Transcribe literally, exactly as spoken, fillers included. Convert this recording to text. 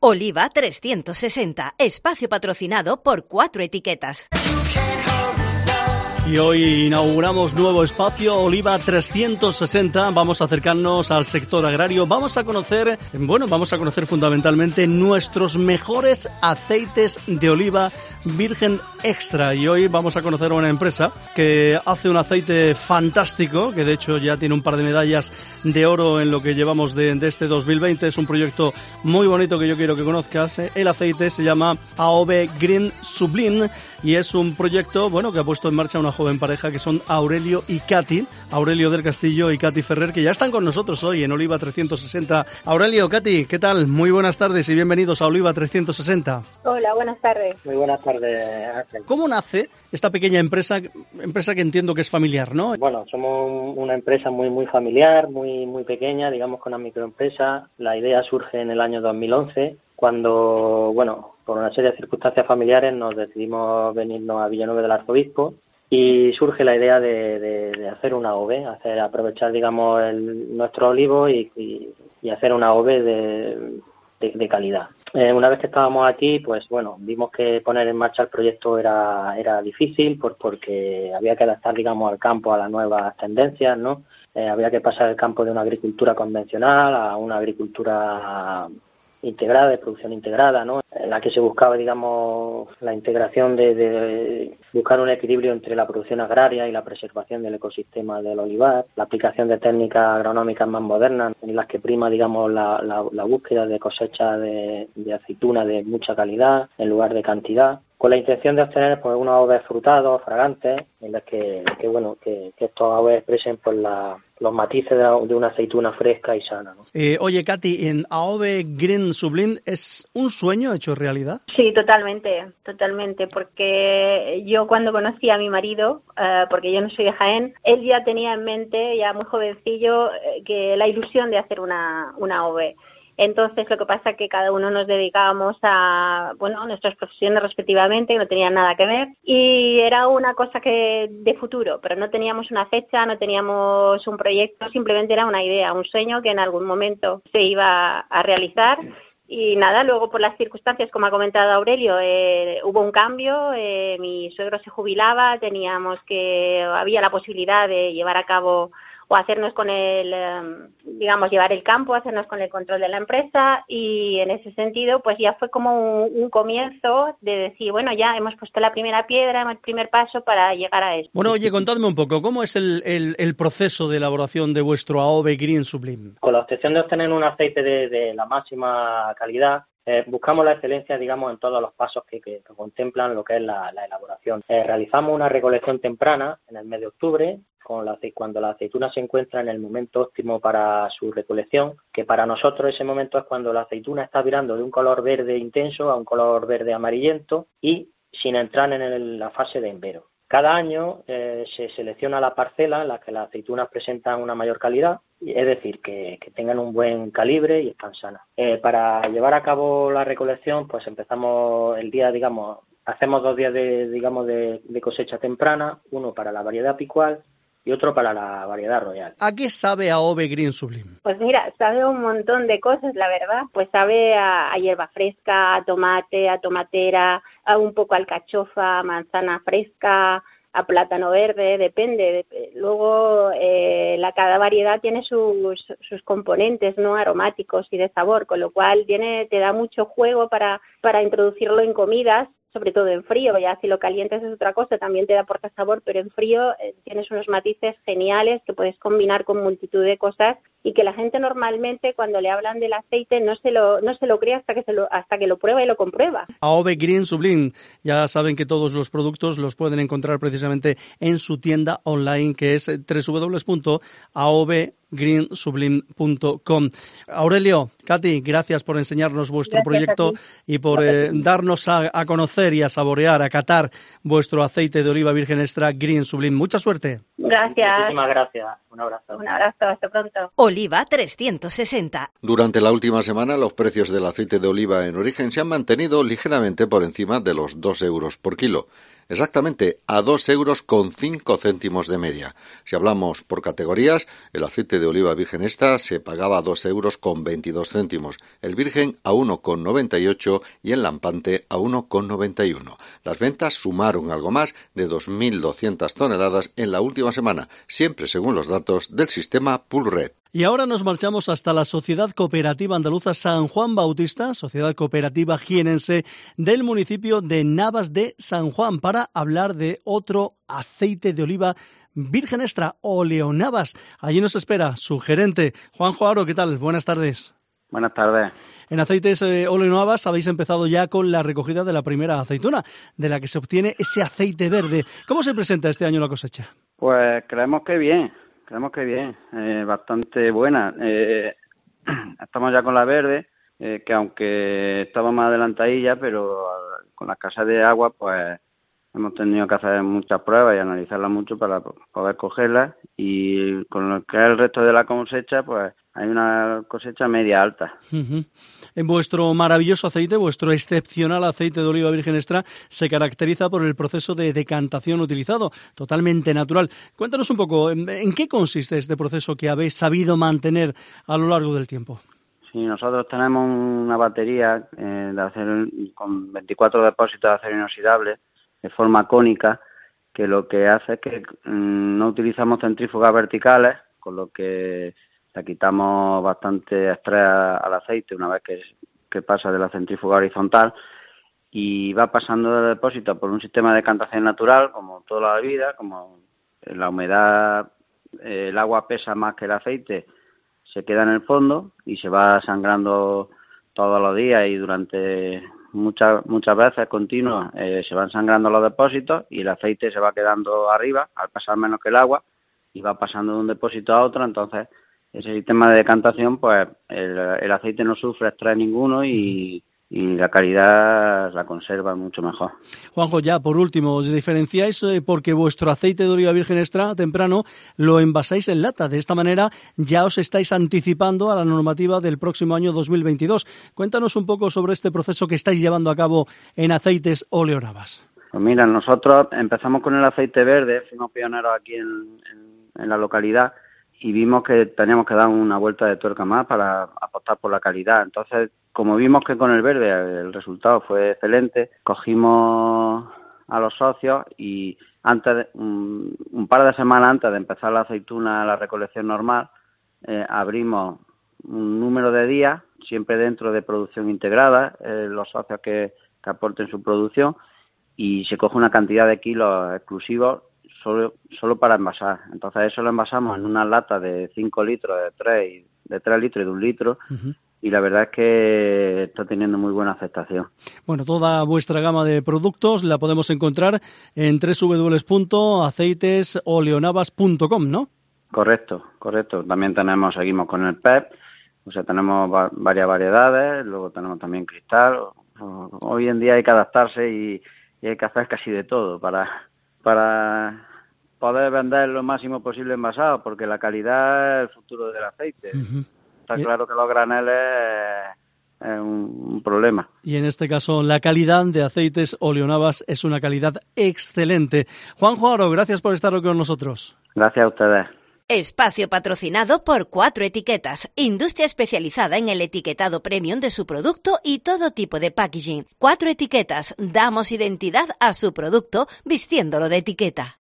Oliva trescientos sesenta, espacio patrocinado por Cuatro Etiquetas. Y hoy inauguramos nuevo espacio Oliva trescientos sesenta. Vamos a acercarnos al sector agrario. Vamos a conocer, bueno, vamos a conocer fundamentalmente nuestros mejores aceites de oliva virgen extra. Y hoy vamos a conocer a una empresa que hace un aceite fantástico, que de hecho ya tiene un par de medallas de oro en lo que llevamos de, de este dos mil veinte. Es un proyecto muy bonito que yo quiero que conozcas. El aceite se llama A O V Green Sublime y es un proyecto, bueno, que ha puesto en marcha una joven pareja que son Aurelio y Katy, Aurelio del Castillo y Katy Ferrer, que ya están con nosotros hoy en Oliva trescientos sesenta. Aurelio, Katy, ¿qué tal? Muy buenas tardes y bienvenidos a Oliva trescientos sesenta. Hola, buenas tardes. Muy buenas tardes, Ángel. ¿Cómo nace esta pequeña empresa, empresa que entiendo que es familiar, ¿no? Bueno, somos una empresa muy muy familiar, muy muy pequeña, digamos que una microempresa. La idea surge en el año dos mil once, cuando, bueno, por una serie de circunstancias familiares nos decidimos venirnos a Villanueva del Arzobispo. Y surge la idea de, de, de hacer una O V, hacer aprovechar, digamos, el, nuestro olivo y, y, y hacer una O V de, de, de calidad. Eh, una vez que estábamos aquí, pues bueno, vimos que poner en marcha el proyecto era era difícil por, porque había que adaptar, digamos, al campo a las nuevas tendencias, ¿no? Eh, había que pasar el campo de una agricultura convencional a una agricultura integrada, de producción integrada, ¿no? En la que se buscaba, digamos, la integración de, de buscar un equilibrio entre la producción agraria y la preservación del ecosistema del olivar, la aplicación de técnicas agronómicas más modernas, en las que prima, digamos, la, la, la búsqueda de cosecha de, de aceituna de mucha calidad en lugar de cantidad, con la intención de obtener pues unos A O V frutados, fragantes, en las que, que bueno, que, que estos A O V expresen pues la los matices de, la, de una aceituna fresca y sana, ¿no? Eh, oye, Katy, en A O V Green Sublime, ¿es un sueño hecho realidad? Sí, totalmente, totalmente, porque yo cuando conocí a mi marido, uh, porque yo no soy de Jaén, él ya tenía en mente, ya muy jovencillo, eh, que la ilusión de hacer una, una O V. Entonces, lo que pasa es que cada uno nos dedicábamos a, bueno, a nuestras profesiones respectivamente, que no tenían nada que ver, y era una cosa que de futuro, pero no teníamos una fecha, no teníamos un proyecto, simplemente era una idea, un sueño que en algún momento se iba a realizar. Y nada, luego por las circunstancias, como ha comentado Aurelio, eh, hubo un cambio, eh, mi suegro se jubilaba, teníamos que, había la posibilidad de llevar a cabo o hacernos con el, digamos, llevar el campo, hacernos con el control de la empresa, y en ese sentido pues ya fue como un, un comienzo de decir, bueno, ya hemos puesto la primera piedra, el primer paso para llegar a esto. Bueno, oye, contadme un poco, ¿cómo es el, el, el proceso de elaboración de vuestro A O V Green Sublime? Con la obtención de obtener un aceite de, de la máxima calidad, Eh, buscamos la excelencia, digamos, en todos los pasos que, que, que contemplan lo que es la, la elaboración. Eh, realizamos una recolección temprana en el mes de octubre, con la, cuando la aceituna se encuentra en el momento óptimo para su recolección, que para nosotros ese momento es cuando la aceituna está virando de un color verde intenso a un color verde amarillento y sin entrar en el, la fase de embero. Cada año eh, se selecciona la parcela en la que las aceitunas presentan una mayor calidad, es decir, que, que tengan un buen calibre y están sanas. Eh, para llevar a cabo la recolección, pues empezamos el día, digamos, hacemos dos días de, digamos, de, de cosecha temprana, uno para la variedad picual y otro para la variedad royal. ¿A qué sabe A O V Green Sublime? Pues mira, sabe un montón de cosas, la verdad. Pues sabe a, a hierba fresca, a tomate, a tomatera, a un poco a alcachofa, a manzana fresca, a plátano verde, depende. Luego, eh, la cada variedad tiene sus, sus componentes, ¿no?, aromáticos y de sabor, con lo cual tiene, te da mucho juego para, para introducirlo en comidas, sobre todo en frío. Ya si lo calientes es otra cosa, también te aporta sabor, pero en frío eh, tienes unos matices geniales que puedes combinar con multitud de cosas y que la gente normalmente cuando le hablan del aceite no se lo no se lo cree hasta que se lo hasta que lo prueba y lo comprueba. A O V Green Sublime, ya saben que todos los productos los pueden encontrar precisamente en su tienda online, que es doble u doble u doble u punto a o v green sublime punto com. Aurelio, Katy, gracias por enseñarnos vuestro Gracias proyecto y por eh, darnos a, a conocer y a saborear, a catar vuestro aceite de oliva virgen extra Green Sublime. Mucha suerte. Gracias. Muchísimas gracias. Un abrazo. Un abrazo. Hasta pronto. Oliva trescientos sesenta. Durante la última semana, los precios del aceite de oliva en origen se han mantenido ligeramente por encima de los dos euros por kilo. Exactamente, a dos euros con cinco céntimos de media. Si hablamos por categorías, el aceite de oliva virgen extra se pagaba a dos euros con veintidós céntimos, el virgen a uno con noventa y ocho y el lampante a uno con noventa y uno. Las ventas sumaron algo más de dos mil doscientas toneladas en la última semana, siempre según los datos del sistema Pulred. Y ahora nos marchamos hasta la Sociedad Cooperativa Andaluza San Juan Bautista, Sociedad Cooperativa jienense del municipio de Navas de San Juan, para hablar de otro aceite de oliva virgen extra, Oleonavas. Allí nos espera su gerente, Juanjo Aro. ¿Qué tal? Buenas tardes. Buenas tardes. En Aceites eh, Oleonavas habéis empezado ya con la recogida de la primera aceituna, de la que se obtiene ese aceite verde. ¿Cómo se presenta este año la cosecha? Pues creemos que bien. Creemos que bien, eh, bastante buena. Eh, estamos ya con la verde, eh, que aunque estaba más adelantadilla, pero con la escasez de agua, pues hemos tenido que hacer muchas pruebas y analizarlas mucho para poder cogerlas. Y con lo que es el resto de la cosecha, pues hay una cosecha media alta. Uh-huh. En vuestro maravilloso aceite, vuestro excepcional aceite de oliva virgen extra, se caracteriza por el proceso de decantación utilizado, totalmente natural. Cuéntanos un poco, ¿en, en qué consiste este proceso que habéis sabido mantener a lo largo del tiempo? Sí, nosotros tenemos una batería eh, de acero con veinticuatro depósitos de acero inoxidable de forma cónica, que lo que hace es que mmm, no utilizamos centrífugas verticales, con lo que le quitamos bastante estrés al aceite una vez que, que pasa de la centrífuga horizontal, y va pasando de depósito por un sistema de decantación natural, como toda la vida, como la humedad, eh, el agua pesa más que el aceite, se queda en el fondo y se va sangrando todos los días y durante muchas muchas veces continuas eh, se van sangrando los depósitos y el aceite se va quedando arriba al pasar menos que el agua y va pasando de un depósito a otro. Entonces ese sistema de decantación, pues el, el aceite no sufre estrés ninguno y, y la calidad la conserva mucho mejor. Juanjo, ya por último, os diferenciáis eh, porque vuestro aceite de oliva virgen extra temprano lo envasáis en lata. De esta manera ya os estáis anticipando a la normativa del próximo año dos mil veintidós. Cuéntanos un poco sobre este proceso que estáis llevando a cabo en Aceites Oleonavas. Pues mira, nosotros empezamos con el aceite verde, fuimos pioneros aquí en, en, en la localidad, y vimos que teníamos que dar una vuelta de tuerca más para apostar por la calidad. Entonces, como vimos que con el verde el resultado fue excelente, cogimos a los socios y antes de, un, un par de semanas antes de empezar la aceituna, la recolección normal, eh, abrimos un número de días, siempre dentro de producción integrada, eh, los socios que, que aporten su producción, y se coge una cantidad de kilos exclusivos Solo, solo para envasar. Entonces eso lo envasamos en una lata de cinco litros, de tres, de tres litros y de un litro, uh-huh. Y la verdad es que está teniendo muy buena aceptación. Bueno, toda vuestra gama de productos la podemos encontrar en doble u doble u doble u punto aceites oleonavas punto com, ¿no? Correcto, correcto. También tenemos, seguimos con el P E P, o sea, tenemos va- varias variedades, luego tenemos también cristal. Hoy en día hay que adaptarse y, y hay que hacer casi de todo para... para poder vender lo máximo posible envasado, porque la calidad es el futuro del aceite. Uh-huh. Está claro que los graneles es, es un, un problema. Y en este caso, la calidad de Aceites Oleonavas es una calidad excelente. Juanjo Aro, gracias por estar hoy con nosotros. Gracias a ustedes. Espacio patrocinado por Cuatro Etiquetas, industria especializada en el etiquetado premium de su producto y todo tipo de packaging. Cuatro Etiquetas, damos identidad a su producto vistiéndolo de etiqueta.